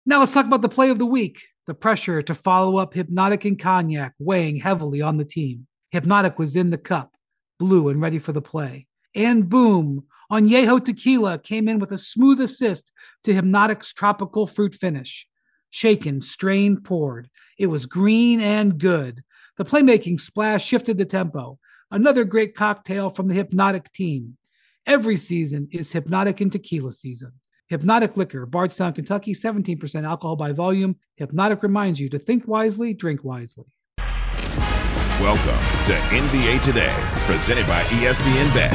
Now let's talk about the play of the week. The pressure to follow up Hypnotic and Cognac weighing heavily on the team. Hypnotic was in the cup, blue and ready for the play. And boom, Añejo Tequila came in with a smooth assist to Hypnotic's tropical fruit finish. Shaken, strained, poured. It was green and good. The playmaking splash shifted the tempo. Another great cocktail from the Hypnotic team. Every season is Hypnotic and Tequila season. Hypnotic Liquor, Bardstown, Kentucky, 17% alcohol by volume. Hypnotic reminds you to think wisely, drink wisely. Welcome to NBA Today, presented by ESPN Bet.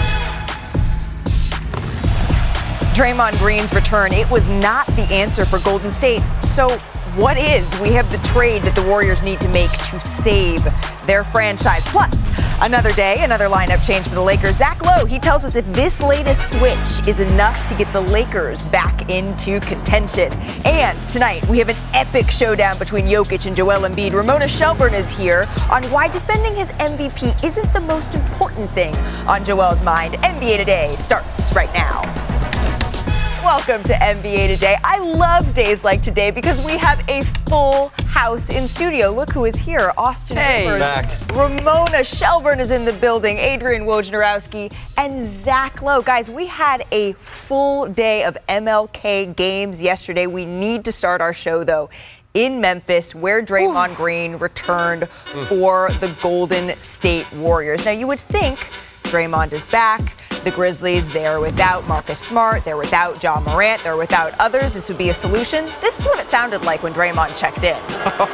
Draymond Green's return, it was not the answer for Golden State. So what is? We have the trade that the Warriors need to make to save their franchise. Plus, another day, another lineup change for the Lakers. Zach Lowe, he tells us if this latest switch is enough to get the Lakers back into contention. And tonight, we have an epic showdown between Jokic and Joel Embiid. Ramona Shelburne is here on why defending his MVP isn't the most important thing on Joel's mind. NBA Today starts right now. Welcome to NBA Today. I love days like today because we have a full house in studio. Look who is here. Austin Rivers. Back. Ramona Shelburne is in the building. Adrian Wojnarowski and Zach Lowe. Guys, we had a full day of MLK games yesterday. We need to start our show, though, in Memphis, where Draymond Green returned for the Golden State Warriors. Now, you would think Draymond is back. The Grizzlies, they're without Marcus Smart, they're without Ja Morant, they're without others. This would be a solution. This is what it sounded like when Draymond checked in.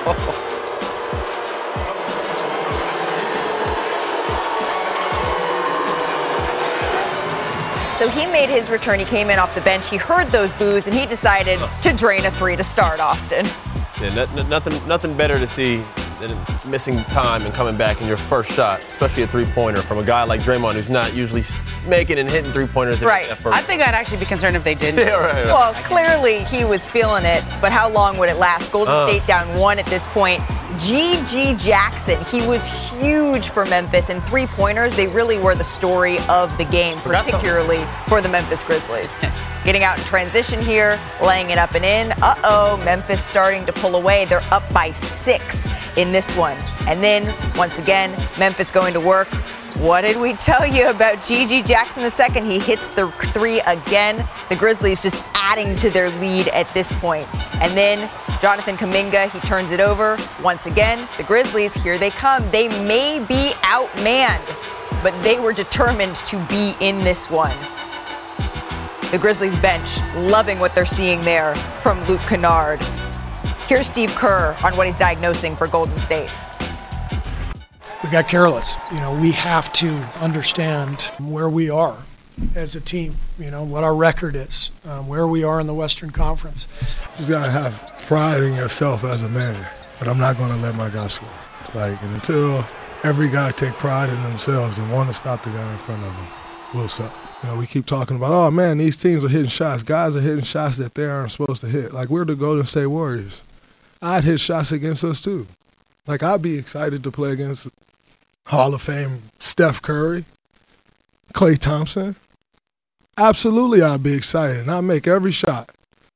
So he made his return. He came in off the bench. He heard those boos, and he decided to drain a three to start, Austin. Yeah, nothing better to see than missing time and coming back in your first shot, especially a three-pointer from a guy like Draymond who's not usually making and hitting three-pointers. Right. I think I'd actually be concerned if they didn't. Yeah, right. Well, clearly he was feeling it, but how long would it last? Golden State down one at this point. G.G. Jackson, he was huge for Memphis, and three-pointers, they really were the story of the game, particularly for the Memphis Grizzlies. Getting out in transition here, laying it up and in. Memphis starting to pull away. They're up by 6 in this one. And then, once again, Memphis going to work. What did we tell you about G.G. Jackson II? He hits the three again. The Grizzlies just adding to their lead at this point. And then Jonathan Kuminga, he turns it over. Once again, the Grizzlies, here they come. They may be outmanned, but they were determined to be in this one. The Grizzlies bench loving what they're seeing there from Luke Kennard. Here's Steve Kerr on what he's diagnosing for Golden State. We got careless. We have to understand where we are as a team, what our record is, where we are in the Western Conference. You just got to have pride in yourself as a man, but I'm not going to let my guys score. And until every guy take pride in themselves and want to stop the guy in front of them, we'll suck. We keep talking about, oh, man, these teams are hitting shots. Guys are hitting shots that they aren't supposed to hit. We're the Golden State Warriors. I'd hit shots against us, too. I'd be excited to play against Hall of Fame Steph Curry, Klay Thompson. Absolutely, I'd be excited, and I'd make every shot.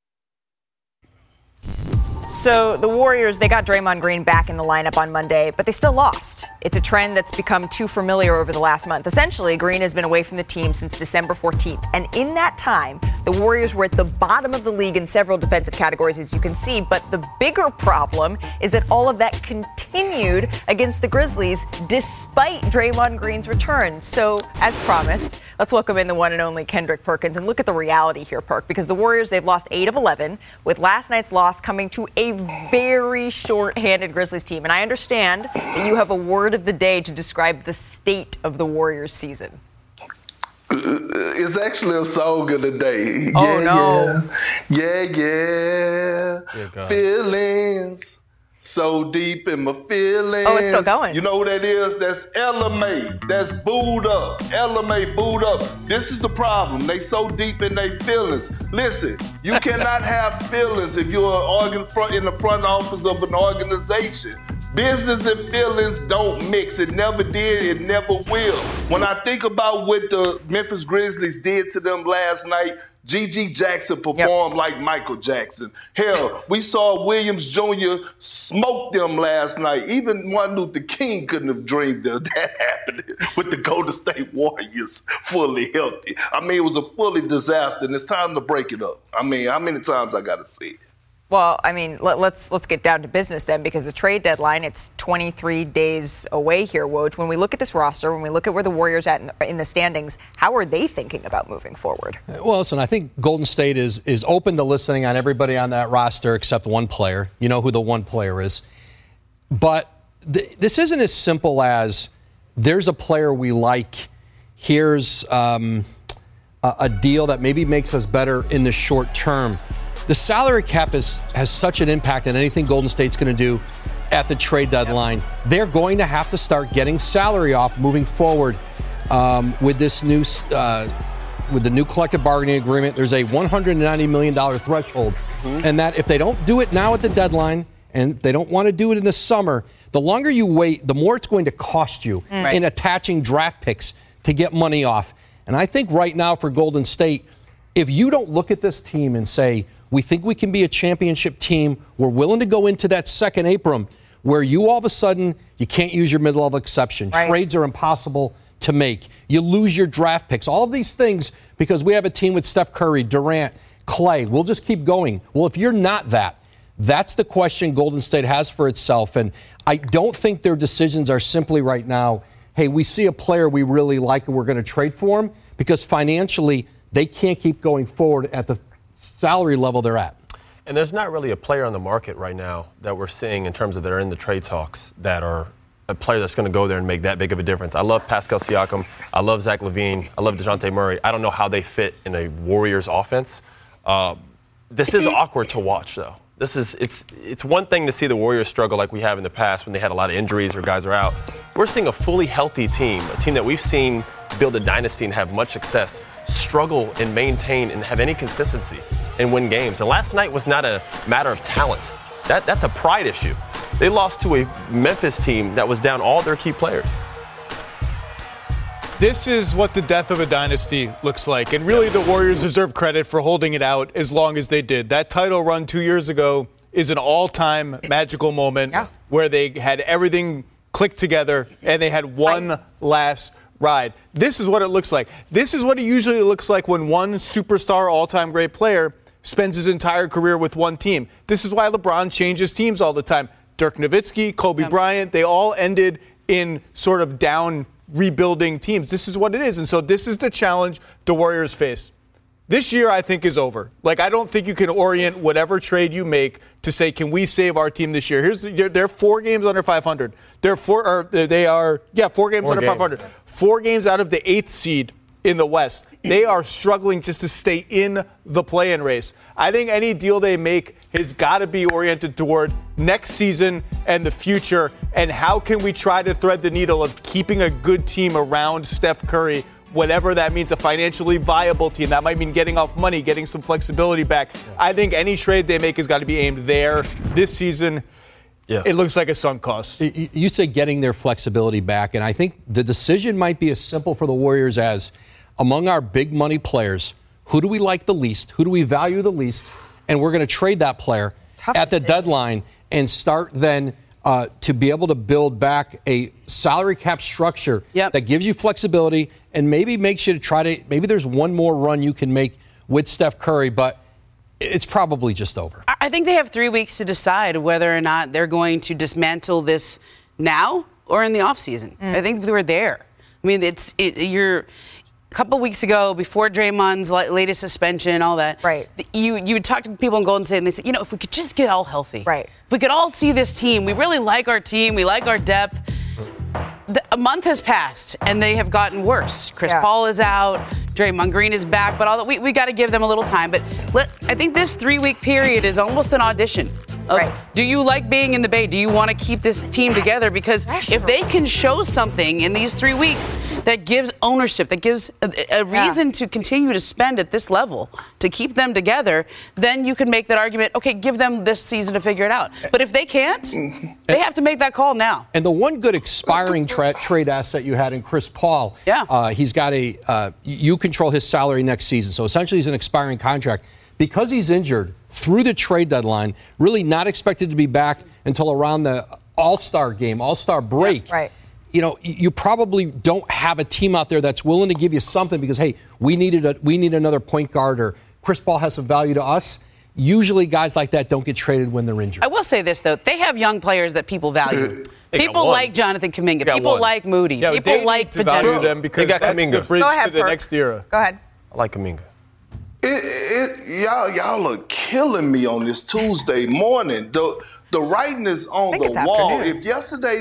So the Warriors, they got Draymond Green back in the lineup on Monday, but they still lost. It's a trend that's become too familiar over the last month. Essentially, Green has been away from the team since December 14th. And in that time, the Warriors were at the bottom of the league in several defensive categories, as you can see. But the bigger problem is that all of that continued against the Grizzlies despite Draymond Green's return. So, as promised, let's welcome in the one and only Kendrick Perkins and look at the reality here, Perk, because the Warriors, they've lost 8 of 11, with last night's loss coming to a very short-handed Grizzlies team. And I understand that you have a word of the day to describe the state of the Warriors season. It's actually a song of the day. Oh, no. Yeah. Feelings. So deep in my feelings. Oh, it's still going. You know what that is? That's LMA. That's booed up. LMA booed up. This is the problem. They so deep in their feelings. Listen, you cannot have feelings if you're in the front office of an organization. Business and feelings don't mix. It never did. It never will. When I think about what the Memphis Grizzlies did to them last night, G.G. Jackson performed like Michael Jackson. Hell, we saw Williams Jr. smoke them last night. Even Martin Luther King couldn't have dreamed of that happening with the Golden State Warriors fully healthy. I mean, it was a fully disaster, and it's time to break it up. I mean, how many times I got to see it? Well, I mean, let's get down to business then, because the trade deadline, it's 23 days away here, Woj. When we look at this roster, when we look at where the Warriors at in the standings, how are they thinking about moving forward? Well, listen, I think Golden State is open to listening on everybody on that roster except one player. You know who the one player is. But this isn't as simple as there's a player we like, here's a deal that maybe makes us better in the short term. The salary cap has such an impact on anything Golden State's going to do at the trade deadline. They're going to have to start getting salary off moving forward with this new with the new collective bargaining agreement. There's a $190 million threshold, and that if they don't do it now at the deadline, and they don't want to do it in the summer, the longer you wait, the more it's going to cost you in attaching draft picks to get money off. And I think right now for Golden State, if you don't look at this team and say, we think we can be a championship team, we're willing to go into that second apron where you all of a sudden, you can't use your mid-level exception. Trades are impossible to make. You lose your draft picks. All of these things because we have a team with Steph Curry, Durant, Clay. We'll just keep going. Well, if you're not that, that's the question Golden State has for itself. And I don't think their decisions are simply right now, hey, we see a player we really like and we're going to trade for him, because financially they can't keep going forward at the salary level they're at. And there's not really a player on the market right now that we're seeing in terms of that are in the trade talks that are a player that's going to go there and make that big of a difference. I love Pascal Siakam. I love Zach LaVine. I love DeJounte Murray. I don't know how they fit in a Warriors offense. This is awkward to watch, though. It's one thing to see the Warriors struggle like we have in the past when they had a lot of injuries or guys are out. We're seeing a fully healthy team, a team that we've seen build a dynasty and have much success, struggle and maintain and have any consistency and win games. And last night was not a matter of talent. That's a pride issue. They lost to a Memphis team that was down all their key players. This is what the death of a dynasty looks like. And really, the Warriors deserve credit for holding it out as long as they did. That title run 2 years ago is an all-time magical moment where they had everything click together and they had one last ride. This is what it looks like. This is what it usually looks like when one superstar all-time great player spends his entire career with one team. This is why LeBron changes teams all the time. Dirk Nowitzki, Kobe Bryant, they all ended in sort of down rebuilding teams. This is what it is. And so this is the challenge the Warriors face. This year, I think, is over. Like, I don't think you can orient whatever trade you make to say, can we save our team this year? They're 4 games under 500. They're 4 games under 500. 4 games out of the 8th seed in the West. They are struggling just to stay in the play-in race. I think any deal they make has got to be oriented toward next season and the future, and how can we try to thread the needle of keeping a good team around Steph Curry, whatever that means, a financially viable team. That might mean getting off money, getting some flexibility back. I think any trade they make has got to be aimed there. This season, it looks like a sunk cost. You say getting their flexibility back, and I think the decision might be as simple for the Warriors as, among our big money players, who do we like the least? Who do we value the least? And we're going to trade that player at the deadline and start then to be able to build back a salary cap structure that gives you flexibility and maybe makes you maybe there's one more run you can make with Steph Curry, but it's probably just over. I think they have 3 weeks to decide whether or not they're going to dismantle this now or in the offseason. I think we're there. I mean, you're a couple weeks ago, before Draymond's latest suspension, all that, you would talk to people in Golden State and they said, if we could just get all healthy, if we could all see this team, we really like our team, we like our depth. A month has passed and they have gotten worse. Chris Paul is out, Draymond Green is back, but all that we got to give them a little time. But I think this 3-week period is almost an audition. of do you like being in the Bay? Do you want to keep this team together? Because if they can show something in these 3 weeks that gives ownership, that gives a reason to continue to spend at this level to keep them together, then you can make that argument, okay, give them this season to figure it out. But if they can't, they have to make that call now. And the one good expiring trade asset you had in Chris Paul, he's got you control his salary next season. So essentially he's an expiring contract. Because he's injured through the trade deadline, really not expected to be back until around the All-Star game, All-Star break. Yeah, right. You know, you probably don't have a team out there that's willing to give you something because, hey, we need another point guard, or Chris Paul has some value to us. Usually guys like that don't get traded when they're injured. I will say this, though. They have young players that people value. People like Jonathan Kuminga. People like Moody. Yeah, people like to value them because that's the bridge to the next era. Go ahead. I like Kuminga. Y'all are killing me on this Tuesday morning. The writing is on the wall. Afternoon. If yesterday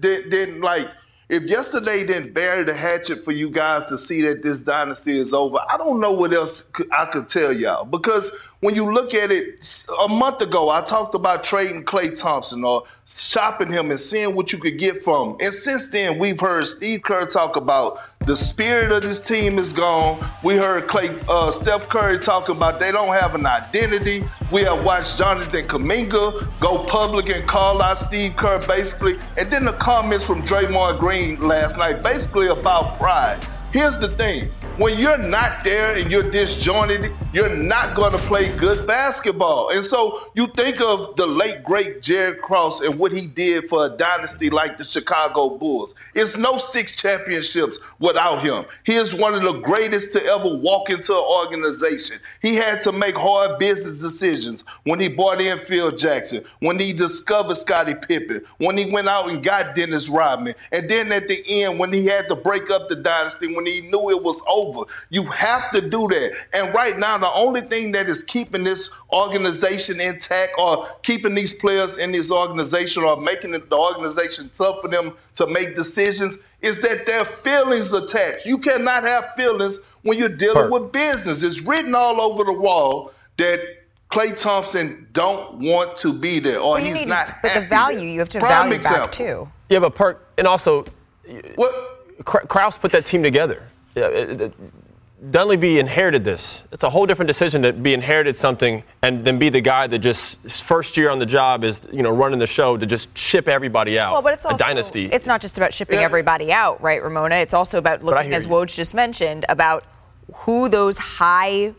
didn't bury the hatchet for you guys to see that this dynasty is over, I don't know what else I could tell y'all. Because when you look at it, a month ago, I talked about trading Klay Thompson or shopping him and seeing what you could get from him. And since then, we've heard Steve Kerr talk about the spirit of this team is gone. We heard Steph Curry talking about they don't have an identity. We have watched Jonathan Kuminga go public and call out Steve Kerr basically. And then the comments from Draymond Green last night basically about pride. Here's the thing. When you're not there and you're disjointed, you're not going to play good basketball. And so you think of the late, great Jerry Krause and what he did for a dynasty like the Chicago Bulls. It's no 6 championships without him. He is one of the greatest to ever walk into an organization. He had to make hard business decisions when he brought in Phil Jackson, when he discovered Scottie Pippen, when he went out and got Dennis Rodman, and then at the end when he had to break up the dynasty, when he knew it was over. You have to do that. And right now, the only thing that is keeping this organization intact or keeping these players in this organization or making the organization tough for them to make decisions is that their feelings attached. You cannot have feelings when you're dealing with business. It's written all over the wall that Klay Thompson don't want to be there or he's not happy. But the value, you have to value back too. Yeah, but Perk, and also, Krause put that team together. Dunleavy inherited this. It's a whole different decision to be inherited something and then be the guy that just first year on the job is, running the show to just ship everybody out. Well, but it's also a dynasty. It's not just about shipping everybody out, right, Ramona? It's also about looking, as Woj just mentioned, about who those high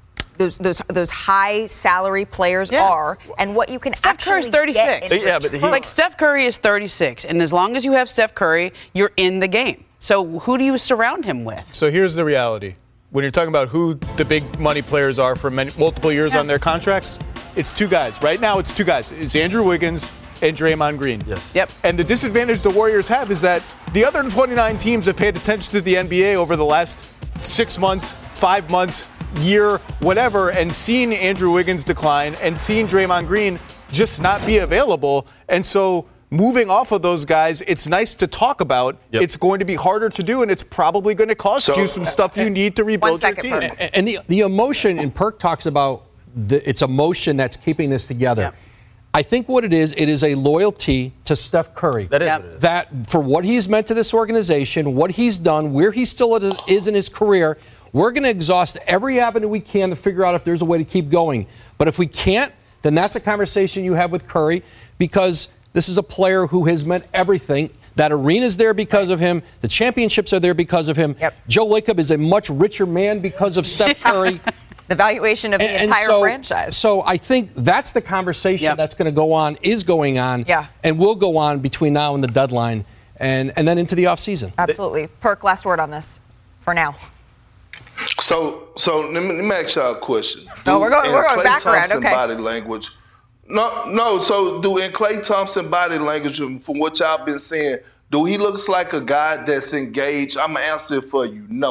salary players are and what you can Steph actually Curry's 36. get. Steph Curry is 36, and as long as you have Steph Curry, you're in the game. So who do you surround him with? So here's the reality. When you're talking about who the big money players are for multiple years on their contracts, it's 2 guys. Right now, it's 2 guys. It's Andrew Wiggins and Draymond Green. Yes. Yep. And the disadvantage the Warriors have is that the other 29 teams have paid attention to the NBA over the last 6 months, 5 months, year, whatever, and seen Andrew Wiggins decline and seen Draymond Green just not be available. And so moving off of those guys, it's nice to talk about. Yep. It's going to be harder to do, and it's probably going to cost you some stuff you need to rebuild your team. And the emotion, and Perk talks about it's emotion that's keeping this together. Yep. I think what it is a loyalty to Steph Curry. That is what it is. That for what he's meant to this organization, what he's done, where he still is in his career, we're going to exhaust every avenue we can to figure out if there's a way to keep going. But if we can't, then that's a conversation you have with Curry, because this is a player who has meant everything. That arena's there because of him. The championships are there because of him. Yep. Joe Lacob is a much richer man because of Steph Curry. The valuation of the entire franchise. So I think that's the conversation that's going to go on, is going on, and will go on between now and the deadline, and then into the offseason. Absolutely. Perk, last word on this for now. So let me ask y'all a question. We're going background. Okay. Body language. No. So do in Klay Thompson body language, from what y'all been saying, do he looks like a guy that's engaged? I'm gonna answer it for you. No.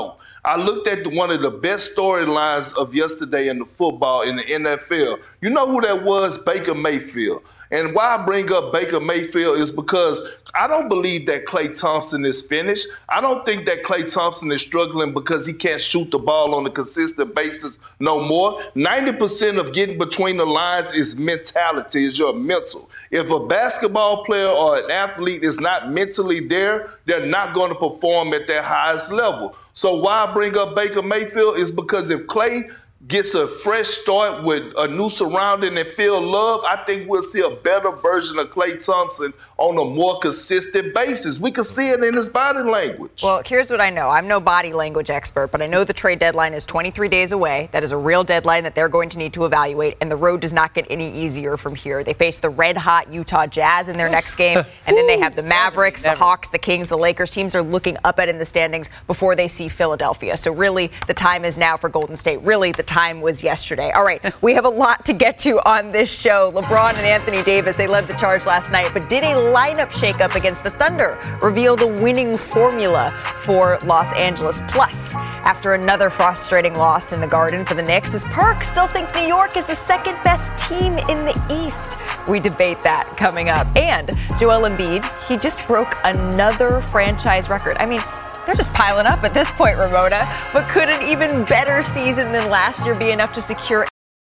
I looked at one of the best storylines of yesterday in the football in the NFL. You know who that was? Baker Mayfield. And why I bring up Baker Mayfield is because I don't believe that Klay Thompson is finished. I don't think that Klay Thompson is struggling because he can't shoot the ball on a consistent basis no more. 90% of getting between the lines is mentality, is your mental. If a basketball player or an athlete is not mentally there, they're not going to perform at their highest level. So why I bring up Baker Mayfield is because if Klay gets a fresh start with a new surrounding and feel love, I think we'll see a better version of Klay Thompson on a more consistent basis. We can see it in his body language. Well, here's what I know. I'm no body language expert, but I know the trade deadline is 23 days away. That is a real deadline that they're going to need to evaluate, and the road does not get any easier from here. They face the red-hot Utah Jazz in their next game, and then they have the Mavericks, the Hawks, the Kings, the Lakers. Teams are looking up at in the standings before they see Philadelphia. So really, the time is now for Golden State. Really, the time was yesterday. All right, we have a lot to get to on this show. LeBron and Anthony Davis, they led the charge last night, but did a lineup shakeup against the Thunder reveal the winning formula for Los Angeles? Plus, after another frustrating loss in the Garden for the Knicks, does Perk still think New York is the second best team in the East? We debate that coming up. And Joel Embiid, he just broke another franchise record. I mean, they're just piling up at this point, Ramona. But could an even better season than last year be enough to secure?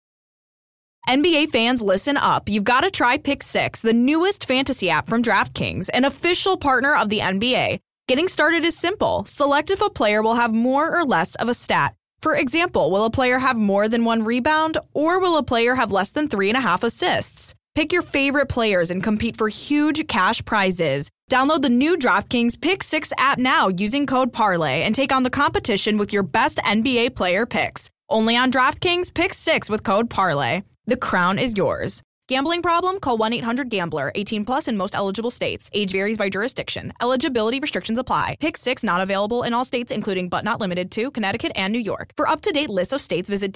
NBA fans, listen up. You've got to try Pick 6, the newest fantasy app from DraftKings, an official partner of the NBA. Getting started is simple. Select if a player will have more or less of a stat. For example, will a player have more than 1 rebound, or will a player have less than 3.5 assists? Pick your favorite players and compete for huge cash prizes. Download the new DraftKings Pick 6 app now using code PARLAY and take on the competition with your best NBA player picks. Only on DraftKings Pick 6 with code PARLAY. The crown is yours. Gambling problem? Call 1-800-GAMBLER. 18 plus in most eligible states. Age varies by jurisdiction. Eligibility restrictions apply. Pick 6 not available in all states, including but not limited to Connecticut and New York. For up-to-date lists of states, visit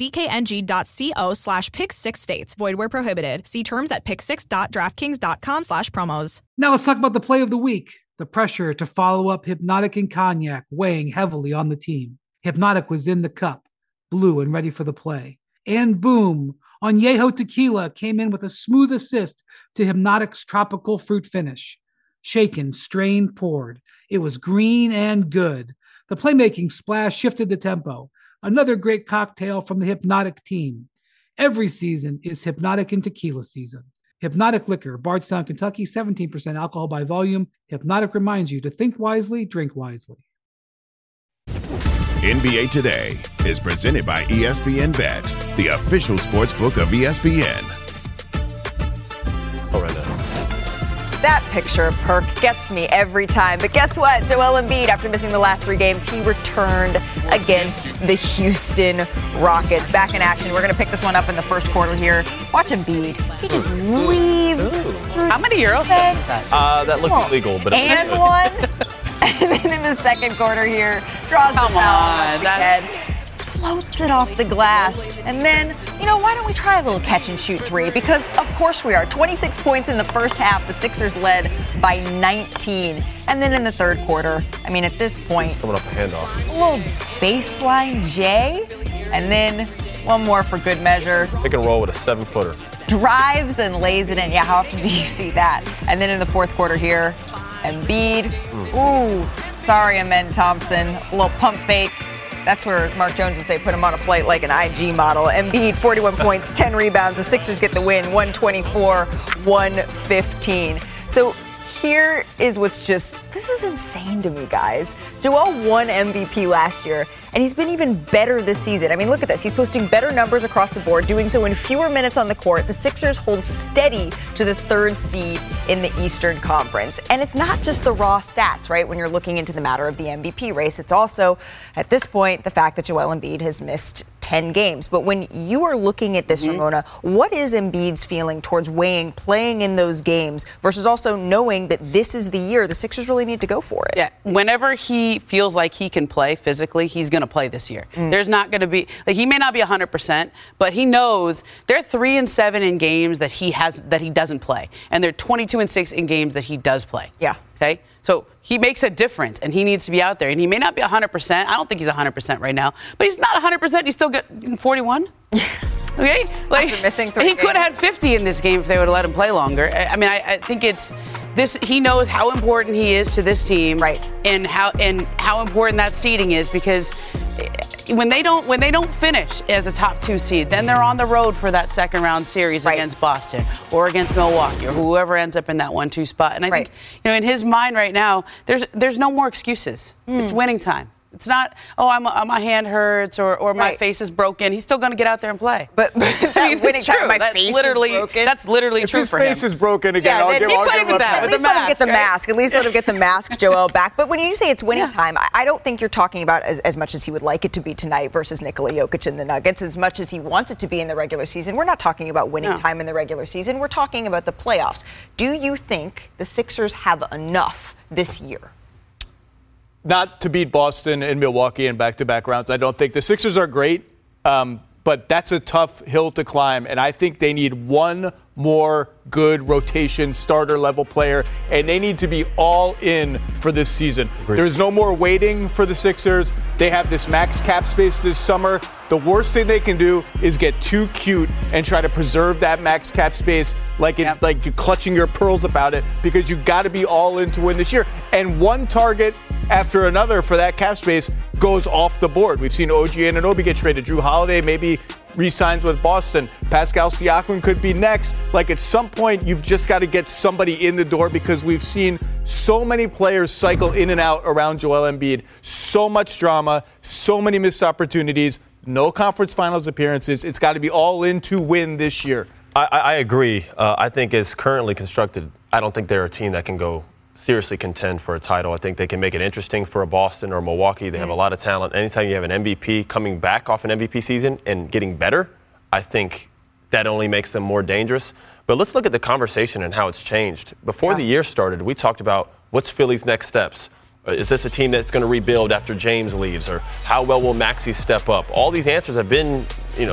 dkng.co/pick6states. Void where prohibited. See terms at pick6.draftkings.com/promos. Now let's talk about the play of the week. The pressure to follow up Hypnotic and Cognac weighing heavily on the team. Hypnotic was in the cup, blue and ready for the play. And boom, Añejo Tequila came in with a smooth assist to Hypnotic's tropical fruit finish. Shaken, strained, poured. It was green and good. The playmaking splash shifted the tempo. Another great cocktail from the Hypnotic team. Every season is Hypnotic and Tequila season. Hypnotic Liquor, Bardstown, Kentucky, 17% alcohol by volume. Hypnotic reminds you to think wisely, drink wisely. NBA Today is presented by ESPN Bet, the official sports book of ESPN. Oh, right now. That picture of Perk gets me every time. But guess what? Joel Embiid, after missing the last 3 games, he returned against the Houston Rockets. Back in action. We're going to pick this one up in the first quarter here. Watch Embiid. He just weaves through. How many Euros? That looked illegal, but and one. And then in the second quarter here, draws the foul once again, floats it off the glass. And then, why don't we try a little catch and shoot 3? Because, of course we are. 26 points in the first half. The Sixers led by 19. And then in the third quarter, at this point, coming off a handoff, a little baseline J. And then one more for good measure. Pick and roll with a 7-footer. Drives and lays it in. Yeah, how often do you see that? And then in the fourth quarter here, Embiid. Ooh, sorry, Amen Thompson. A little pump fake. That's where Mark Jones would say put him on a flight like an IG model. Embiid, 41 points, 10 rebounds. The Sixers get the win, 124-115. So here is what's this is insane to me, guys. Joel won MVP last year, and he's been even better this season. Look at this. He's posting better numbers across the board, doing so in fewer minutes on the court. The Sixers hold steady to the 3rd seed in the Eastern Conference. And it's not just the raw stats, right, when you're looking into the matter of the MVP race. It's also, at this point, the fact that Joel Embiid has missed 10 games. But when you are looking at this, Ramona, what is Embiid's feeling towards playing in those games versus also knowing that this is the year the Sixers really need to go for it? Yeah, whenever he feels like he can play physically, he's going to play this year. There's not going to be, he may not be 100%, but he knows they're 3-7 in games that he doesn't play. And they're 22-6 in games that he does play. Yeah. Okay? So he makes a difference, and he needs to be out there. And he may not be 100%. I don't think he's 100% right now. But he's not 100%. He's still getting 41. Okay? After missing 3 he could have had 50 in this game if they would have let him play longer. I mean, I think it's this. He knows how important he is to this team, right? And how important that seeding is, because when they don't finish as a top 2 seed, then they're on the road for that second round series against Boston or against Milwaukee or whoever ends up in that 1-2 spot. And I think, in his mind right now, there's no more excuses. It's winning time. It's not, my hand hurts or my face is broken. He's still going to get out there and play. But I mean, it's true. That's literally true for him. If his face is broken again, I'll give him a pass. At least let him get the mask. At least let him get the mask, Joel, back. But when you say it's winning time, I don't think you're talking about as much as he would like it to be tonight versus Nikola Jokic and the Nuggets, as much as he wants it to be in the regular season. We're not talking about winning time in the regular season. We're talking about the playoffs. Do you think the Sixers have enough this year? Not to beat Boston and Milwaukee in back-to-back rounds. I don't think the Sixers are great, but that's a tough hill to climb. And I think they need one more good rotation starter-level player, and they need to be all in for this season. There's no more waiting for the Sixers. They have this max cap space this summer. The worst thing they can do is get too cute and try to preserve that max cap space like you're clutching your pearls about it, because you got to be all in to win this year. And one target after another for that cap space goes off the board. We've seen OG Anunoby get traded. Drew Holiday maybe re-signs with Boston. Pascal Siakam could be next. Like, at some point, you've just got to get somebody in the door, because we've seen so many players cycle in and out around Joel Embiid. So much drama, so many missed opportunities, no conference finals appearances. It's got to be all in to win this year. I agree. I think as currently constructed, I don't think they're a team that can go seriously contend for a title. I think they can make it interesting for a Boston or Milwaukee. They have a lot of talent. Anytime you have an MVP coming back off an MVP season and getting better, I think that only makes them more dangerous. But let's look at the conversation and how it's changed. Before the year started, we talked about what's Philly's next steps. Is this a team that's going to rebuild after James leaves? Or how well will Maxey step up? All these answers have been,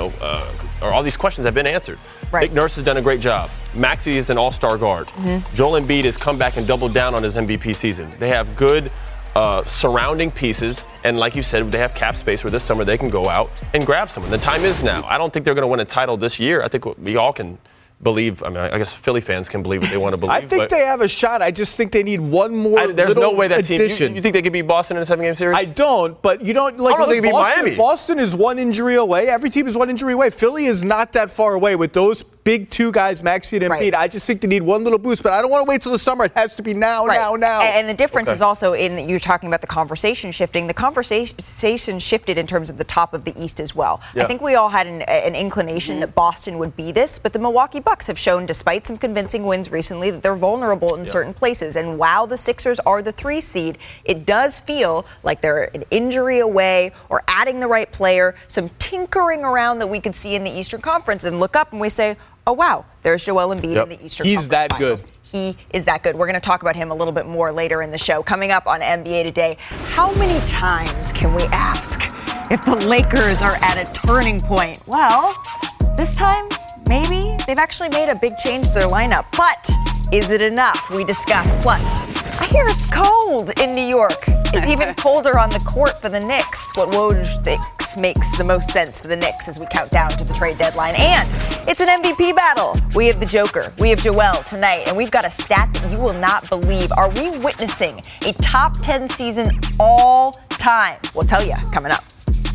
or all these questions have been answered. Nick Nurse has done a great job. Maxey is an all-star guard. Joel Embiid has come back and doubled down on his MVP season. They have good surrounding pieces, and like you said, they have cap space where this summer they can go out and grab someone. The time is now. I don't think they're going to win a title this year. I think we all can believe. I mean, I guess Philly fans can believe what they want to believe. I think they have a shot. I just think they need one more. There's no way that addition. team. You think they could beat Boston in a 7-game series? I don't, but you don't like. I don't think they could beat Miami. Boston is one injury away. Every team is one injury away. Philly is not that far away with those big two guys, Maxey and Embiid. I just think they need one little boost, but I don't want to wait till the summer. It has to be now. And the difference is also in, you're talking about the conversation shifting. The conversation shifted in terms of the top of the East as well. I think we all had an inclination that Boston would be this, but the Milwaukee Bucks have shown, despite some convincing wins recently, that they're vulnerable in certain places. And while the Sixers are the 3 seed, it does feel like they're an injury away or adding the right player, some tinkering around that we could see in the Eastern Conference, and look up and we say, oh, wow, there's Joel Embiid in the Eastern Conference He's that Finals. good. He is that good. We're going to talk about him a little bit more later in the show. Coming up on NBA Today, how many times can we ask if the Lakers are at a turning point? Well, this time, maybe. They've actually made a big change to their lineup. But is it enough? We discuss. Plus, I hear it's cold in New York. It's even colder on the court for the Knicks. What Woj thinks makes the most sense for the Knicks as we count down to the trade deadline. And it's an MVP battle. We have the Joker. We have Joel tonight. And we've got a stat that you will not believe. Are we witnessing a top 10 season all time? We'll tell you coming up.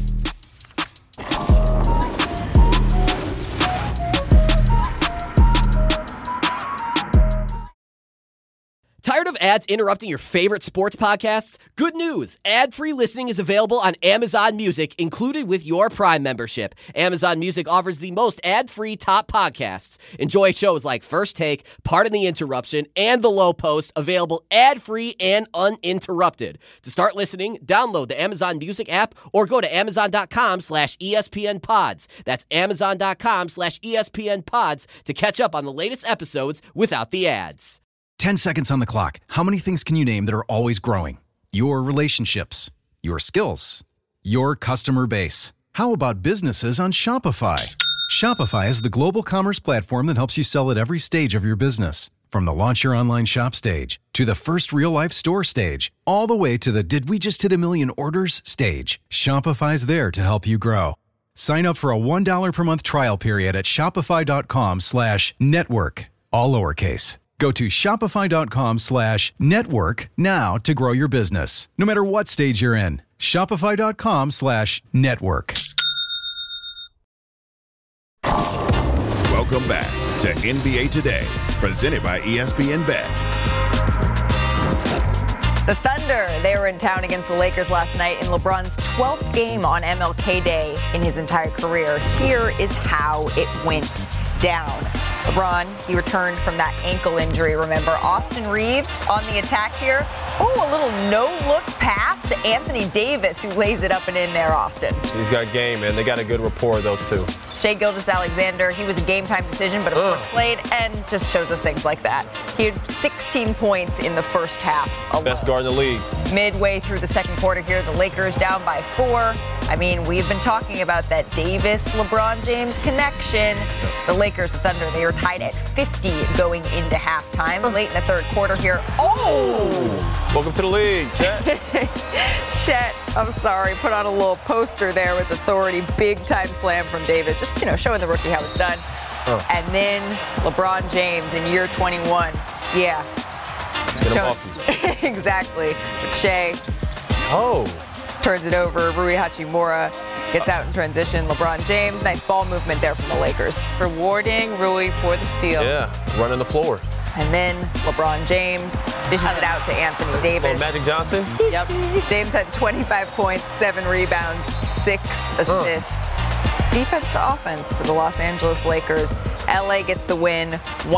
Tired of ads interrupting your favorite sports podcasts? Good news! Ad-free listening is available on Amazon Music, included with your Prime membership. Amazon Music offers the most ad-free top podcasts. Enjoy shows like First Take, Pardon the Interruption, and The Low Post, available ad-free and uninterrupted. To start listening, download the Amazon Music app or go to amazon.com/ESPNpods. That's amazon.com/ESPNpods to catch up on the latest episodes without the ads. 10 seconds on the clock. How many things can you name that are always growing? Your relationships, your skills, your customer base. How about businesses on Shopify? Shopify is the global commerce platform that helps you sell at every stage of your business. From the launch your online shop stage to the first real-life store stage, all the way to the did we just hit a million orders stage, Shopify's there to help you grow. Sign up for a $1 per month trial period at shopify.com/network, all lowercase. Go to shopify.com/network now to grow your business, no matter what stage you're in. Shopify.com/network. Welcome back to NBA Today, presented by ESPN Bet. The Thunder, they were in town against the Lakers last night in LeBron's 12th game on MLK Day in his entire career. Here is how it went down. LeBron, he returned from that ankle injury, remember. Austin Reeves on the attack here. Oh, a little no-look pass to Anthony Davis, who lays it up and in there, Austin. He's got game, man. They got a good rapport, those two. Shai Gilgeous-Alexander, he was a game-time decision, but of course played and just shows us things like that. He had 16 points in the first half alone. Best guard in the league. Midway through the second quarter here, the Lakers down by 4. I mean, we've been talking about that Davis-LeBron James connection. The Lakers, the Thunder, they were tied at 50 going into halftime. Late in the third quarter here. Oh! Welcome to the league, Chet. Chet, I'm sorry, put on a little poster there with authority. Big time slam from Davis. Just, showing the rookie how it's done. And then LeBron James in year 21. Yeah. Get him off. Exactly. But Shai turns it over. Rui Hachimura gets out in transition. LeBron James, nice ball movement there from the Lakers. Rewarding Rui for the steal. Yeah, running the floor. And then LeBron James dishes it out to Anthony Davis. Magic Johnson? Yep. James had 25 points, 7 rebounds, 6 assists. Defense to offense for the Los Angeles Lakers. LA gets the win,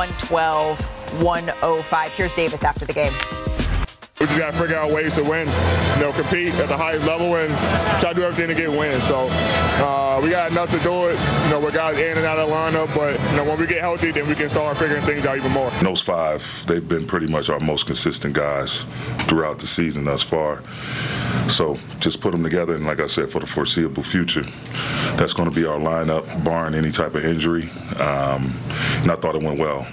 112-105. Here's Davis after the game. We just got to figure out ways to win, compete at the highest level and try to do everything to get wins. So we got enough to do it, with guys in and out of the lineup. But, when we get healthy, then we can start figuring things out even more. Those 5, they've been pretty much our most consistent guys throughout the season thus far. So just put them together, and like I said, for the foreseeable future, that's going to be our lineup, barring any type of injury. And I thought it went well.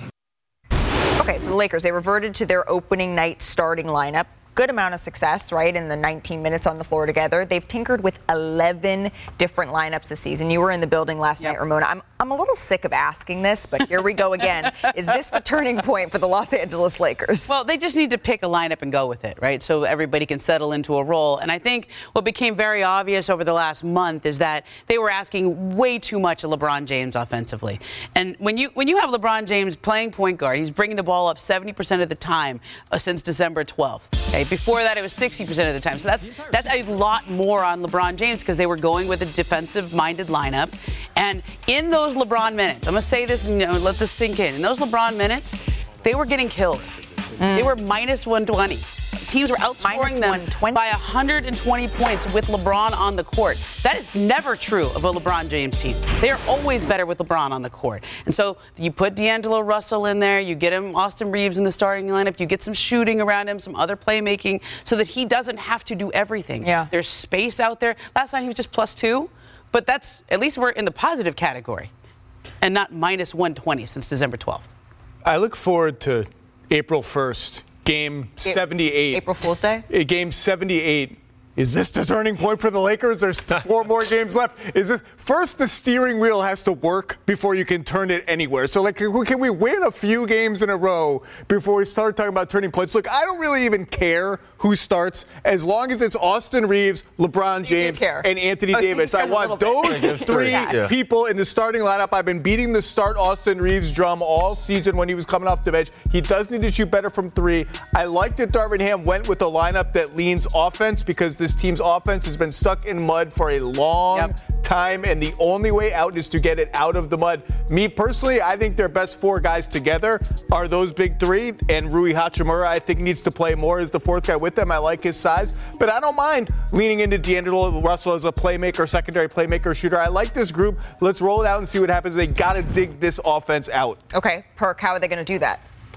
Okay, so the Lakers, they reverted to their opening night starting lineup. Good amount of success, right, in the 19 minutes on the floor together. They've tinkered with 11 different lineups this season. You were in the building last night, Ramona. I'm a little sick of asking this, but here we go again. Is this the turning point for the Los Angeles Lakers? Well, they just need to pick a lineup and go with it, right, so everybody can settle into a role. And I think what became very obvious over the last month is that they were asking way too much of LeBron James offensively. And when you have LeBron James playing point guard, he's bringing the ball up 70% of the time since December 12th. Okay? Before that, it was 60% of the time. So that's a lot more on LeBron James because they were going with a defensive-minded lineup. And in those LeBron minutes, I'm going to say this and let this sink in. In those LeBron minutes, they were getting killed. They were minus 120. Teams were outscoring them by 120 points with LeBron on the court. That is never true of a LeBron James team. They are always better with LeBron on the court. And so you put D'Angelo Russell in there, you get him Austin Reeves in the starting lineup, you get some shooting around him, some other playmaking, so that he doesn't have to do everything. Yeah. There's space out there. Last night he was just +2, but that's, at least we're in the positive category and not minus 120 since December 12th. I look forward to April 1st. Game 78. April Fool's Day? Game 78. Is this the turning point for the Lakers? There's 4 more games left. Is this first? The steering wheel has to work before you can turn it anywhere. So, can we win a few games in a row before we start talking about turning points? Look, I don't really even care who starts as long as it's Austin Reeves, LeBron James, and Anthony Davis. I want those 3 people in the starting lineup. I've been beating the start Austin Reeves drum all season when he was coming off the bench. He does need to shoot better from 3. I like that Darvin Ham went with a lineup that leans offense because this team's offense has been stuck in mud for a long time, and the only way out is to get it out of the mud. Me personally, I think their best 4 guys together are those big 3, and Rui Hachimura, I think, needs to play more as the 4th guy with them. I like his size, but I don't mind leaning into D'Angelo Russell as a playmaker, secondary playmaker, shooter. I like this group. Let's roll it out and see what happens. They got to dig this offense out. Okay, Perk, how are they going to do that?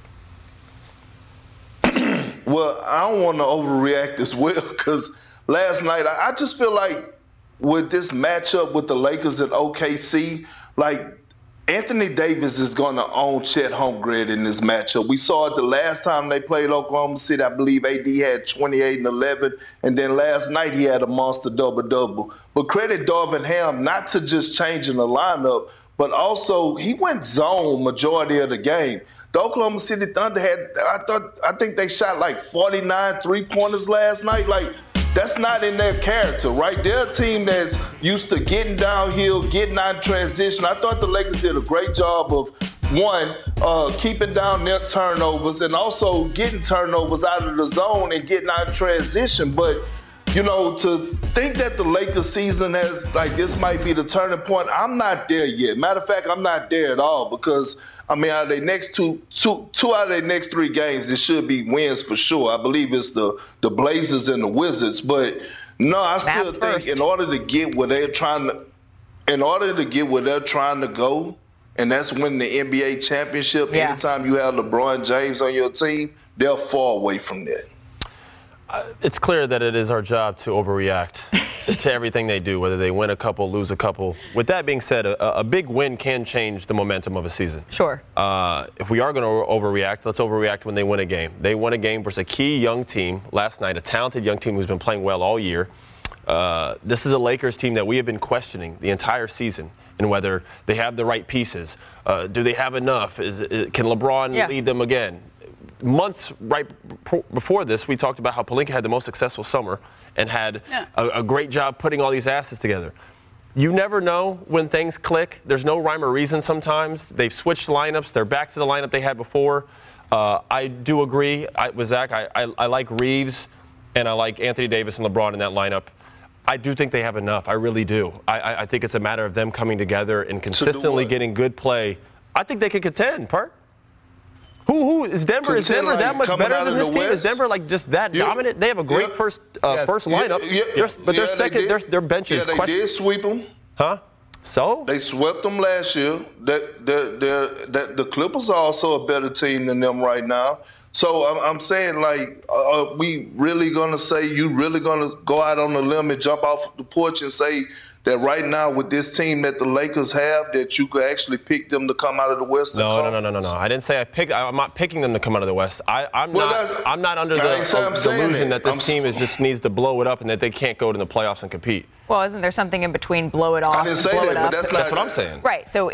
Well, I don't want to overreact as well because last night, I just feel like with this matchup with the Lakers and OKC, Anthony Davis is going to own Chet Holmgren in this matchup. We saw it the last time they played Oklahoma City. I believe AD had 28 and 11, and then last night he had a monster double-double. But credit Darvin Ham not to just changing the lineup, but also he went zone majority of the game. The Oklahoma City Thunder I think they shot like 49 three-pointers last night. Like, that's not in their character, right? They're a team that's used to getting downhill, getting out in transition. I thought the Lakers did a great job of, one, keeping down their turnovers and also getting turnovers out of the zone and getting out in transition. But, you know, to think that the Lakers season has, like, this might be the turning point, I'm not there yet. Matter of fact, I'm not there at all because, I mean, out of their next two out of their next 3 games, it should be wins for sure. I believe it's the Blazers and the Wizards. But no, I still think in order to get where they're trying to go, and that's win the NBA championship, anytime you have LeBron James on your team, they're far away from that. It's clear that it is our job to overreact to everything they do, whether they win a couple, lose a couple. With that being said, a big win can change the momentum of a season. Sure. If we are going to overreact, let's overreact when they win a game. They won a game versus a key young team last night, a talented young team who's been playing well all year. This is a Lakers team that we have been questioning the entire season and whether they have the right pieces. Do they have enough? Can LeBron lead them again? Months right before this, we talked about how Pelinka had the most successful summer and had a great job putting all these assets together. You never know when things click. There's no rhyme or reason sometimes. They've switched lineups. They're back to the lineup they had before. I do agree with Zach. I like Reeves, and I like Anthony Davis and LeBron in that lineup. I do think they have enough. I really do. I think it's a matter of them coming together and consistently getting good play. I think they could contend, Perk. Who is Denver? Is Denver that much better than this team? Is Denver like just that dominant? They have a great first lineup, but their second, their bench is they did sweep them. Huh? So they swept them last year. The Clippers are also a better team than them right now. So I'm saying, like, are we really gonna say you really gonna go out on the limb and jump off the porch and say that right now with this team that the Lakers have, that you could actually pick them to come out of the Western Conference? No. I didn't say I'm not picking them to come out of the West. I'm not under the delusion that this team just needs to blow it up and that they can't go to the playoffs and compete. Well, isn't there something in between blow it off and blow it up? That's what I'm saying. Right. So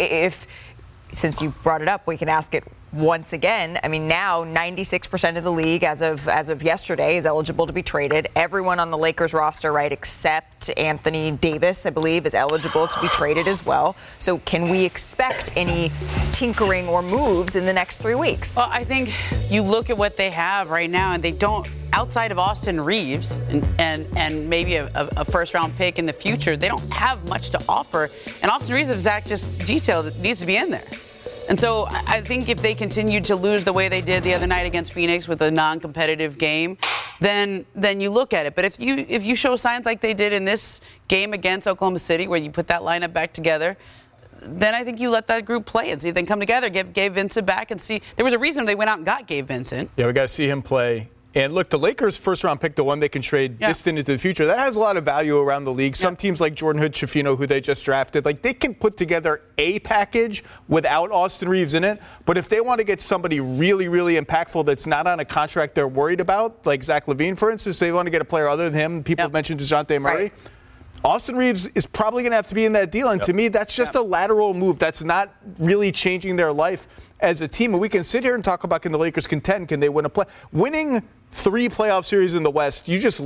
since you brought it up, we can ask it once again. I mean, now 96% of the league as of yesterday is eligible to be traded. Everyone on the Lakers roster, right, except Anthony Davis, I believe, is eligible to be traded as well. So can we expect any tinkering or moves in the next 3 weeks? Well, I think you look at what they have right now, and they don't, outside of Austin Reeves and maybe a first-round pick in the future, they don't have much to offer. And Austin Reeves, as Zach just detailed, needs to be in there. And so I think if they continue to lose the way they did the other night against Phoenix with a non-competitive game, then you look at it. But if you show signs like they did in this game against Oklahoma City, where you put that lineup back together, then I think you let that group play and see if they can come together, get Gabe Vincent back and see. There was a reason they went out and got Gabe Vincent. Yeah, we got to see him play. And look, the Lakers' first-round pick, the one they can trade distant into the future, that has a lot of value around the league. Some teams like Jordan Hood-Schifino, who they just drafted, like they can put together a package without Austin Reeves in it. But if they want to get somebody really, really impactful that's not on a contract they're worried about, like Zach LaVine, for instance, they want to get a player other than him. People have mentioned DeJounte Murray. Right. Austin Reeves is probably going to have to be in that deal. And to me, that's just a lateral move. That's not really changing their life as a team. And we can sit here and talk about, can the Lakers contend? Can they win a play? Winning 3 playoff series in the West,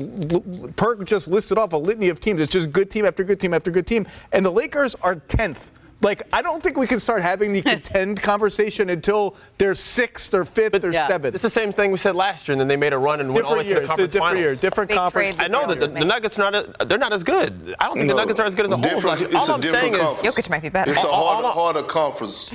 Perk just listed off a litany of teams. It's just good team after good team after good team. And the Lakers are 10th. Like, I don't think we can start having the contend conversation until they're 6th or 5th or 7th. It's the same thing we said last year, and then they made a run and went all the way to the conference finals. Different conference. I know that the Nuggets they're not as good. I don't think the Nuggets are as good as a whole. All I'm saying is Jokic might be better. It's a harder conference.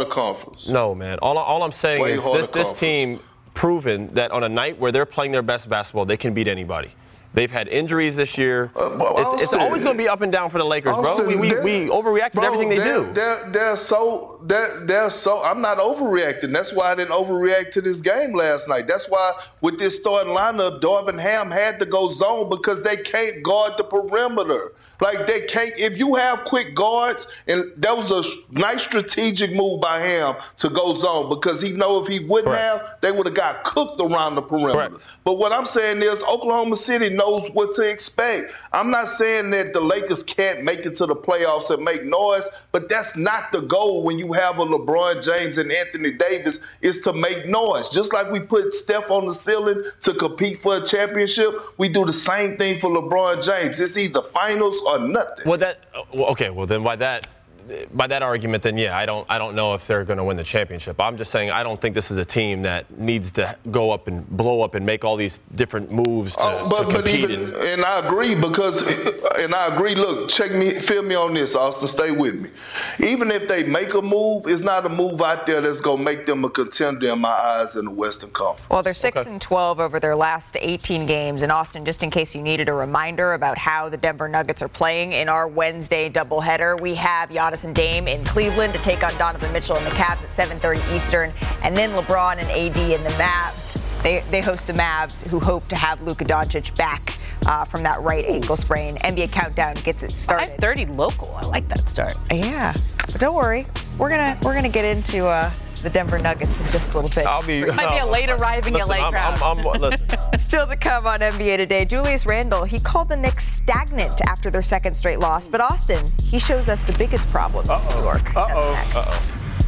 No, man. All I'm saying is this team proven that on a night where they're playing their best basketball, they can beat anybody. They've had injuries this year. It's always going to be up and down for the Lakers, bro. We overreact to everything they do. They're so. I'm not overreacting. That's why I didn't overreact to this game last night. That's why with this starting lineup, Darvin Ham had to go zone because they can't guard the perimeter. Like, they can't. If you have quick guards, and that was a nice strategic move by Ham to go zone because he know if he wouldn't have, they would have got cooked around the perimeter. Correct. But what I'm saying is Oklahoma City knows what to expect. I'm not saying that the Lakers can't make it to the playoffs and make noise, but that's not the goal when you have a LeBron James and Anthony Davis, is to make noise. Just like we put Steph on the ceiling to compete for a championship, we do the same thing for LeBron James. It's either finals or nothing. Well, then by that argument, then yeah, I don't know if they're going to win the championship. I'm just saying I don't think this is a team that needs to go up and blow up and make all these different moves to compete. And I agree Look, feel me on this, Austin. Stay with me. Even if they make a move, it's not a move out there that's going to make them a contender in my eyes in the Western Conference. Well, they're 6-12 over their last 18 games. And Austin, just in case you needed a reminder about how the Denver Nuggets are playing in our Wednesday doubleheader, we have Giannis and Dame in Cleveland to take on Donovan Mitchell and the Cavs at 7:30 Eastern, and then LeBron and AD and the Mavs. They host the Mavs, who hope to have Luka Doncic back from that right ankle sprain. NBA Countdown gets it started. 5:30 local. I like that start. Yeah, but don't worry, we're gonna get into the Denver Nuggets in just a little bit. Might be a late arriving LA crowd. Still to come on NBA Today, Julius Randle, he called the Knicks stagnant after their second straight loss. But Austin, he shows us the biggest problems in New York. That's next.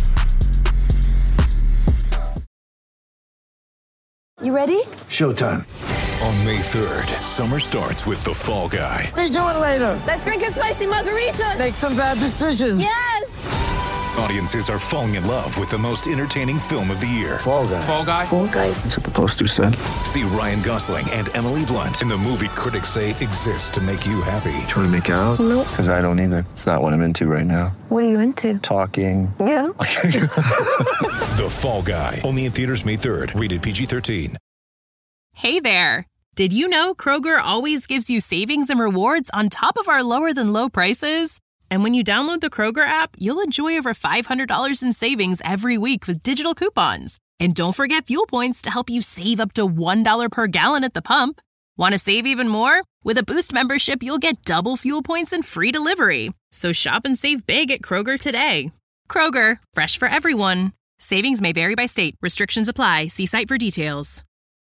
You ready? Showtime. On May 3rd, summer starts with The Fall Guy. Let's do it later. Let's drink a spicy margarita. Make some bad decisions. Yes. Audiences are falling in love with the most entertaining film of the year. Fall Guy. Fall Guy? Fall Guy. That's what the poster said. See Ryan Gosling and Emily Blunt in the movie critics say exists to make you happy. Trying to make it out? Nope. Because I don't either. It's not what I'm into right now. What are you into? Talking. Yeah. The Fall Guy. Only in theaters May 3rd. Rated PG-13. Hey there. Did you know Kroger always gives you savings and rewards on top of our lower than low prices? And when you download the Kroger app, you'll enjoy over $500 in savings every week with digital coupons. And don't forget fuel points to help you save up to $1 per gallon at the pump. Want to save even more? With a Boost membership, you'll get double fuel points and free delivery. So shop and save big at Kroger today. Kroger, fresh for everyone. Savings may vary by state. Restrictions apply. See site for details.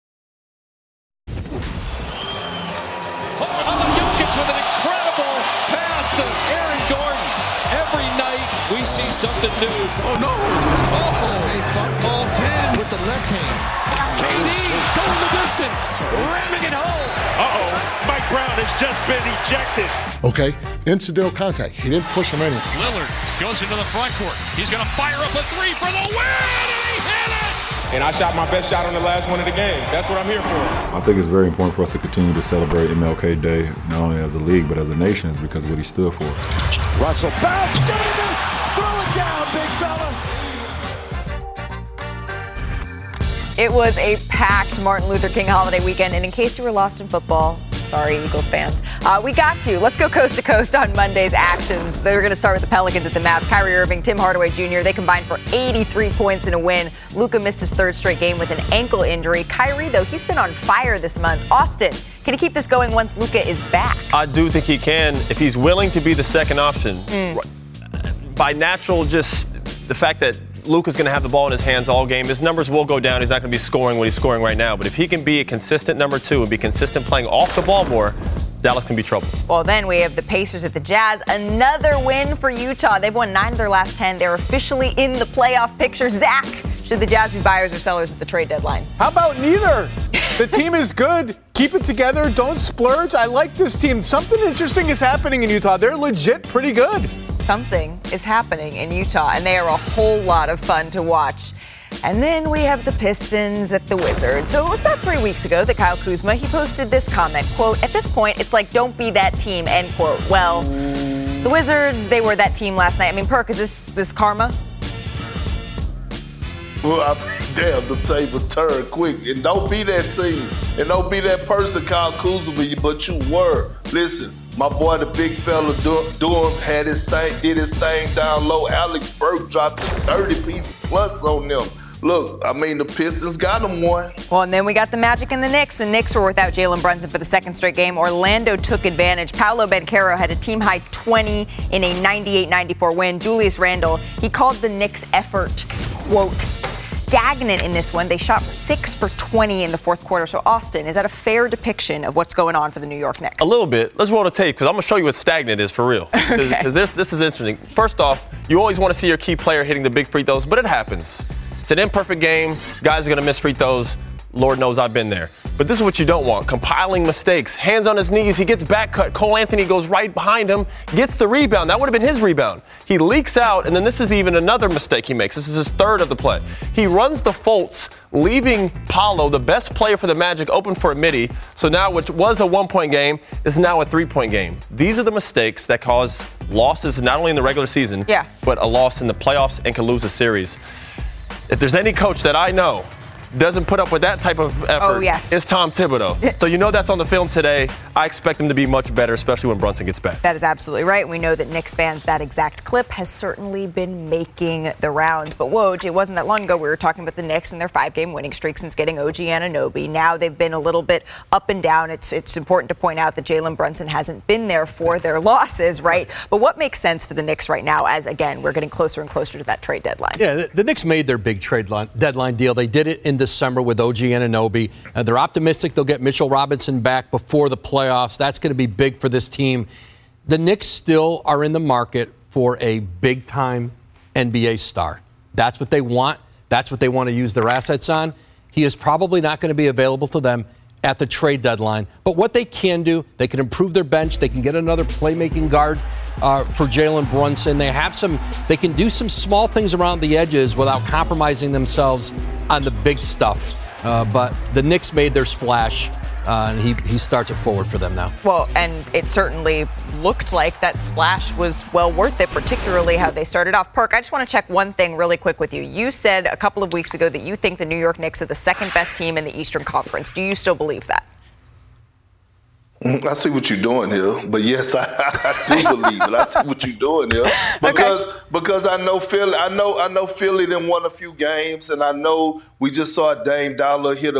Jokic with an incredible pass to Aaron Gordon. Every night we see something new. Oh no! Ball 10 with the left hand. KD going the distance, ramming it home. Mike Brown has just been ejected. Okay, incidental contact. He didn't push him any. Lillard goes into the front court. He's going to fire up a three for the win, and he hit it! And I shot my best shot on the last one of the game. That's what I'm here for. I think it's very important for us to continue to celebrate MLK Day, not only as a league, but as a nation, because of what he stood for. Russell bounce, Davis, throw it down, big fella. It was a packed Martin Luther King holiday weekend, and in case you were lost in football, sorry, Eagles fans, we got you. Let's go coast to coast on Monday's actions. They're going to start with the Pelicans at the Mavs. Kyrie Irving, Tim Hardaway Jr., they combined for 83 points in a win. Luka missed his third straight game with an ankle injury. Kyrie, though, he's been on fire this month. Austin, can he keep this going once Luka is back? I do think he can if he's willing to be the second option. By natural, just the fact that Luka's going to have the ball in his hands all game. His numbers will go down. He's not going to be scoring what he's scoring right now. But if he can be a consistent number two and be consistent playing off the ball more, Dallas can be trouble. Well, then we have the Pacers at the Jazz. Another win for Utah. They've won 9 of their last 10. They're officially in the playoff picture. Zach, should the Jazz be buyers or sellers at the trade deadline? How about neither? The team is good. Keep it together. Don't splurge. I like this team. Something interesting is happening in Utah. They're legit pretty good. Something is happening in Utah, and they are a whole lot of fun to watch. And then we have the Pistons at the Wizards. So it was about 3 weeks ago that Kyle Kuzma, he posted this comment, quote, "At this point, it's like, don't be that team," end quote. Well, the Wizards, they were that team last night. I mean, Perk, is this karma? Well, damn, the tables turn quick. And don't be that team. And don't be that person called Kuzma, but you were. Listen, my boy, the big fella, Durham, did his thing down low. Alex Burke dropped a 30-piece plus on them. Look, I mean, the Pistons got them one. Well, and then we got the Magic and the Knicks. The Knicks were without Jalen Brunson for the second straight game. Orlando took advantage. Paolo Banchero had a team-high 20 in a 98-94 win. Julius Randle, he called the Knicks' effort, quote, stagnant in this one. They shot 6 for 20 in the fourth quarter. So, Austin, is that a fair depiction of what's going on for the New York Knicks? A little bit. Let's roll the tape because I'm going to show you what stagnant is for real. Because this is interesting. First off, you always want to see your key player hitting the big free throws, but it happens. It's an imperfect game. Guys are going to miss free throws. Lord knows I've been there. But this is what you don't want. Compiling mistakes. Hands on his knees. He gets back cut. Cole Anthony goes right behind him. Gets the rebound. That would have been his rebound. He leaks out, and then this is even another mistake he makes. This is his third of the play. He runs the Fultz, leaving Paolo, the best player for the Magic, open for a midi. So now, which was a one-point game, is now a three-point game. These are the mistakes that cause losses not only in the regular season, but a loss in the playoffs and can lose a series. If there's any coach that I know doesn't put up with that type of effort, it's Tom Thibodeau. So you know that's on the film today. I expect him to be much better, especially when Brunson gets back. That is absolutely right. We know that Knicks fans, that exact clip has certainly been making the rounds. But Woj, it wasn't that long ago we were talking about the Knicks and their 5-game winning streak since getting OG Anunoby. Now they've been a little bit up and down. It's important to point out that Jalen Brunson hasn't been there for their losses, right? But what makes sense for the Knicks right now as, again, we're getting closer and closer to that trade deadline? Yeah, the Knicks made their big trade deadline deal. They did it in December with OG Anunoby. They're optimistic they'll get Mitchell Robinson back before the playoffs. That's going to be big for this team. The Knicks still are in the market for a big-time NBA star. That's what they want. That's what they want to use their assets on. He is probably not going to be available to them at the trade deadline. But what they can do, they can improve their bench. They can get another playmaking guard for Jalen Brunson. They can do some small things around the edges without compromising themselves on the big stuff. But the Knicks made their splash, and he starts it forward for them now. Well, and it certainly looked like that splash was well worth it, particularly how they started off. Perk, I just want to check one thing really quick with you. You said a couple of weeks ago that you think the New York Knicks are the second best team in the Eastern Conference. Do you still believe that? I see what you're doing here, but yes, I do believe it. I see what you're doing here because I know Philly. I know Philly done won a few games, and I know we just saw Dame Dollar hit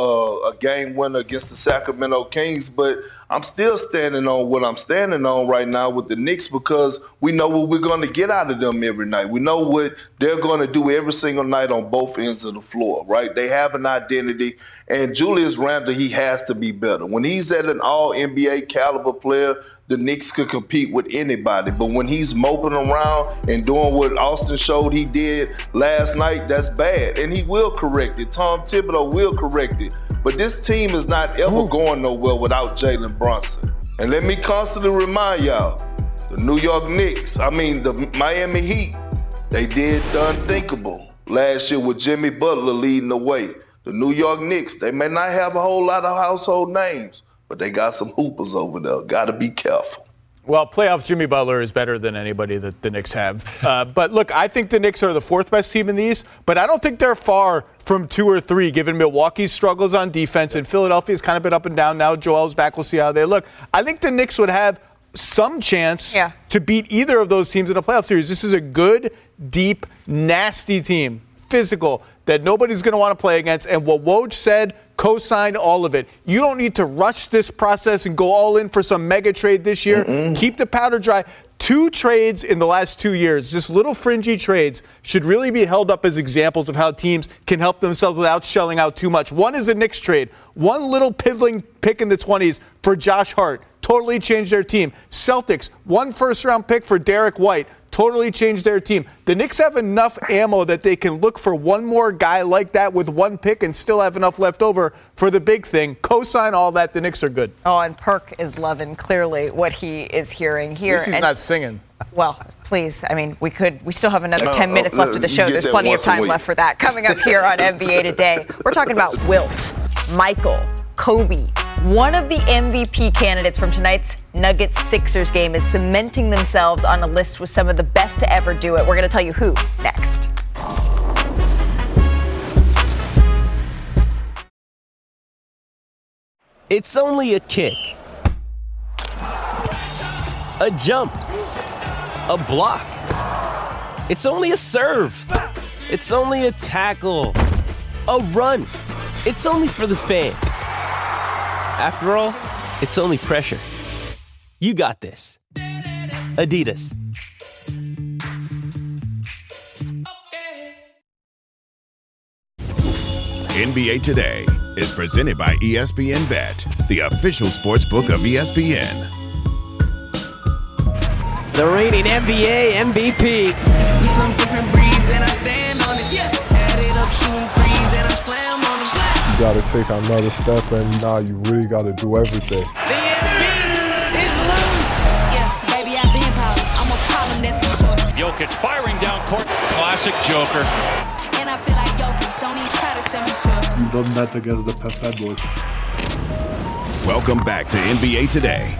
a game winner against the Sacramento Kings. But I'm still standing on what I'm standing on right now with the Knicks because we know what we're going to get out of them every night. We know what they're going to do every single night on both ends of the floor, right? They have an identity. And Julius Randle, he has to be better. When he's at an all-NBA caliber player, the Knicks could compete with anybody. But when he's moping around and doing what Austin showed he did last night, that's bad. And he will correct it. Tom Thibodeau will correct it. But this team is not ever going nowhere without Jalen Brunson. And let me constantly remind y'all, the New York Knicks, the Miami Heat, they did the unthinkable last year with Jimmy Butler leading the way. The New York Knicks, they may not have a whole lot of household names, but they got some hoopers over there. Got to be careful. Well, playoff Jimmy Butler is better than anybody that the Knicks have. But look, I think the Knicks are the fourth best team in the East, but I don't think they're far from 2 or 3, given Milwaukee's struggles on defense, and Philadelphia's kind of been up and down. Now Joel's back. We'll see how they look. I think the Knicks would have some chance to beat either of those teams in a playoff series. This is a good, deep, nasty team, physical, that nobody's going to want to play against. And what Woj said, co-signed all of it. You don't need to rush this process and go all in for some mega trade this year. Keep the powder dry. 2 trades in the last 2 years, just little fringy trades, should really be held up as examples of how teams can help themselves without shelling out too much. One is a Knicks trade. One little piddling pick in the 20s for Josh Hart. Totally changed their team. Celtics, 1 first-round pick for Derek White. Totally changed their team. The Knicks have enough ammo that they can look for one more guy like that with 1 pick and still have enough left over for the big thing. Co-sign all that. The Knicks are good. Oh, and Perk is loving clearly what he is hearing here. He's not singing. Well, please. We still have another 10 minutes left of the show. There's plenty of time left for that. Coming up here on NBA Today, we're talking about Wilt, Michael, Kobe. One of the MVP candidates from tonight's Nuggets-Sixers game is cementing themselves on a list with some of the best to ever do it. We're going to tell you who next. It's only a kick, a jump, a block. It's only a serve. It's only a tackle, a run. It's only for the fans. After all, it's only pressure. You got this. Adidas. NBA Today is presented by ESPN Bet, the official sportsbook of ESPN. The reigning NBA MVP. We some different breeds and I stand on it. Yeah. Add it up, shooting threes and I slam on them. You got to take another step, and now you really got to do everything. The beast is loose. Yeah, baby, I've been power. I'm a problem, that's for sure. Jokic firing down court. Classic Joker. And I feel like Jokic, don't even try to send me short. You don't bet against the Fat Boys. Welcome back to NBA Today.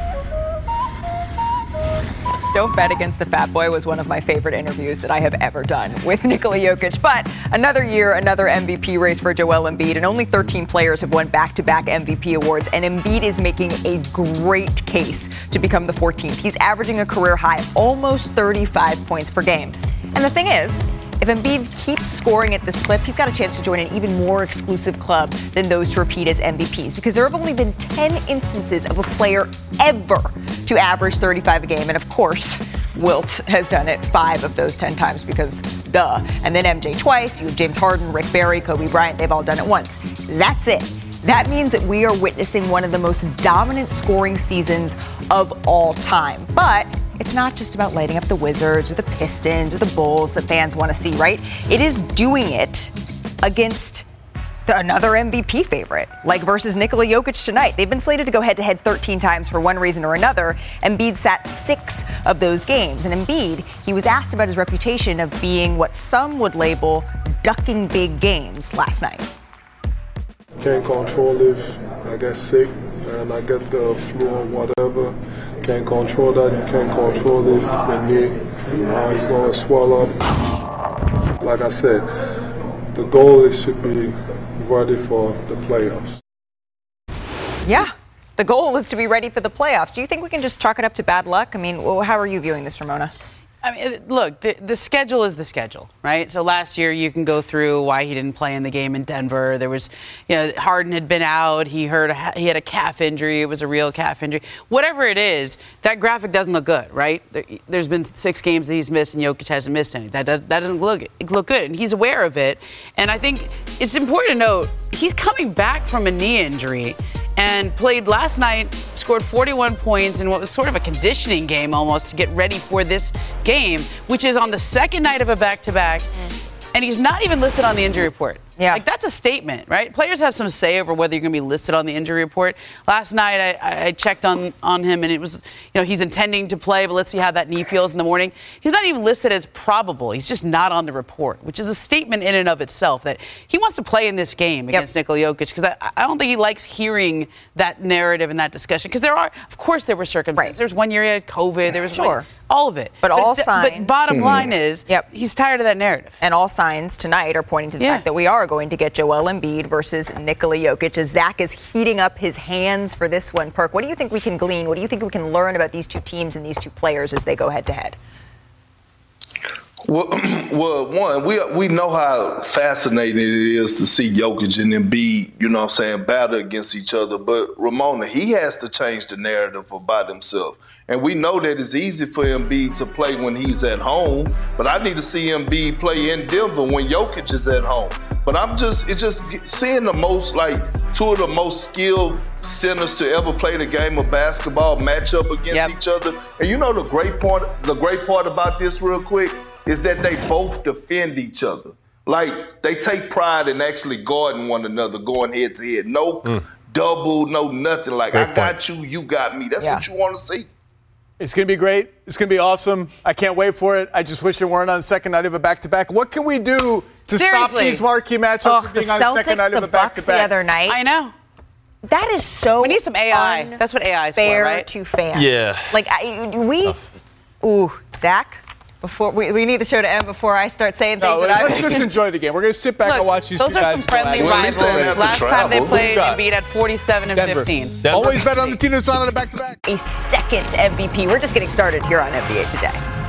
Don't bet against the Fat Boy was one of my favorite interviews that I have ever done with Nikola Jokic. But another year, another MVP race for Joel Embiid, and only 13 players have won back-to-back MVP awards, and Embiid is making a great case to become the 14th. He's averaging a career high, almost 35 points per game. And the thing is, if Embiid keeps scoring at this clip, he's got a chance to join an even more exclusive club than those to repeat as MVPs, because there have only been 10 instances of a player ever to average 35 a game. And of course, Wilt has done it 5 of those 10 times because duh. And then MJ twice, you have James Harden, Rick Barry, Kobe Bryant, they've all done it once. That's it. That means that we are witnessing one of the most dominant scoring seasons of all time. But it's not just about lighting up the Wizards or the Pistons or the Bulls that fans want to see, right? It is doing it against another MVP favorite, like versus Nikola Jokic tonight. They've been slated to go head-to-head 13 times for one reason or another. Embiid sat 6 of those games. And Embiid, he was asked about his reputation of being what some would label ducking big games last night. Can't control if I get sick and I get the flu or whatever. Can't control that. You can't control if the knee is going to swell up. Like I said, the goal is to be ready for the playoffs. Yeah, the goal is to be ready for the playoffs. Do you think we can just chalk it up to bad luck? I mean, how are you viewing this, Ramona? I mean, look, the schedule is the schedule, right? So last year you can go through why he didn't play in the game in Denver. There was, Harden had been out. He had a calf injury. It was a real calf injury. Whatever it is, that graphic doesn't look good, right? There's been 6 games that he's missed, and Jokic hasn't missed any. That doesn't look good, and he's aware of it. And I think it's important to note he's coming back from a knee injury and played last night, scored 41 points in what was sort of a conditioning game almost to get ready for this game, which is on the second night of a back-to-back, and he's not even listed on the injury report. Yeah. Like, that's a statement, right? Players have some say over whether you're going to be listed on the injury report. Last night, I checked on him, and it was, he's intending to play, but let's see how that knee feels in the morning. He's not even listed as probable. He's just not on the report, which is a statement in and of itself that he wants to play in this game against Nikola Jokic, because I don't think he likes hearing that narrative and that discussion, because there were circumstances. Right. There was one year he had COVID. There was all of it. But all signs. But bottom line is, he's tired of that narrative. And all signs tonight are pointing to the fact that we are going to get Joel Embiid versus Nikola Jokic as Zach is heating up his hands for this one. Perk, what do you think we can glean? What do you think we can learn about these two teams and these two players as they go head-to-head? Well, one, we know how fascinating it is to see Jokic and Embiid, battle against each other. But Ramona, he has to change the narrative about himself. And we know that it's easy for Embiid to play when he's at home, but I need to see Embiid play in Denver when Jokic is at home. But it's just seeing the most, two of the most skilled centers to ever play the game of basketball match up against each other. And the great part about this real quick is that they both defend each other. They take pride in actually guarding one another, going head to head. No double, no nothing. I got you, you got me. That's what you want to see. It's going to be great. It's going to be awesome. I can't wait for it. I just wish they weren't on the second night of a back-to-back. What can we do to stop these marquee matchups from being on the second night of a back-to-back? The other night. I know. That is so We need some AI. That's what AI is for, right? To fans. Yeah. Zach, Before we need the show to end before I start saying things that let's just enjoy the game. We're going to sit back and watch these those two are guys. some friendly rivals. Last time they played, Embiid had 47 and 15. Always bet on the team that's on a back-to-back. A second MVP. We're just getting started here on NBA Today.